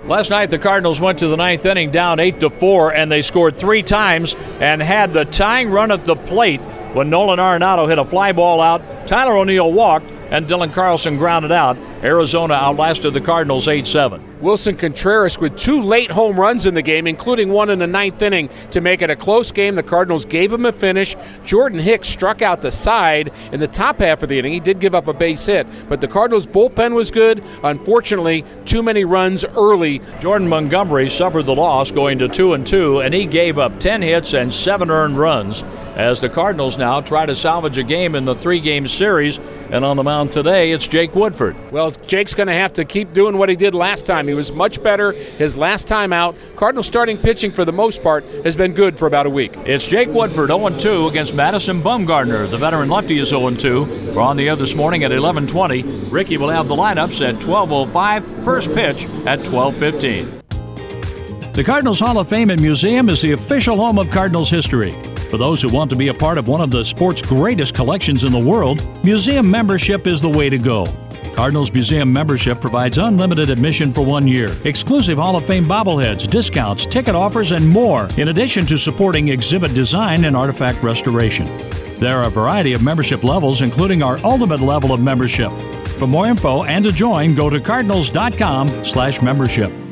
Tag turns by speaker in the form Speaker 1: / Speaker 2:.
Speaker 1: Last night, the Cardinals went to the ninth inning down 8-4, and they scored 3 times and had the tying run at the plate when Nolan Arenado hit a fly ball out. Tyler O'Neill walked, and Dylan Carlson grounded out. Arizona outlasted the Cardinals 8-7.
Speaker 2: Wilson Contreras with 2 late home runs in the game, including one in the ninth inning to make it a close game. The Cardinals gave him a finish. Jordan Hicks struck out the side in the top half of the inning. He did give up a base hit, but the Cardinals' bullpen was good. Unfortunately, too many runs early.
Speaker 1: Jordan Montgomery suffered the loss, going to 2-2, and he gave up 10 hits and 7 earned runs as the Cardinals now try to salvage a game in the 3-game series. And on the mound today, it's Jake Woodford.
Speaker 2: Well, Jake's going to have to keep doing what he did last time. He was much better his last time out. Cardinals starting pitching, for the most part, has been good for about a week.
Speaker 1: It's Jake Woodford, 0-2 against Madison Bumgarner. The veteran lefty is 0-2. We're on the air this morning at 11:20. Ricky will have the lineups at 12:05. First pitch at 12:15. The Cardinals Hall of Fame and Museum is the official home of Cardinals history. For those who want to be a part of one of the sport's greatest collections in the world, museum membership is the way to go. Cardinals Museum membership provides unlimited admission for 1 year, exclusive Hall of Fame bobbleheads, discounts, ticket offers, and more, in addition to supporting exhibit design and artifact restoration. There are a variety of membership levels, including our ultimate level of membership. For more info and to join, go to cardinals.com/membership.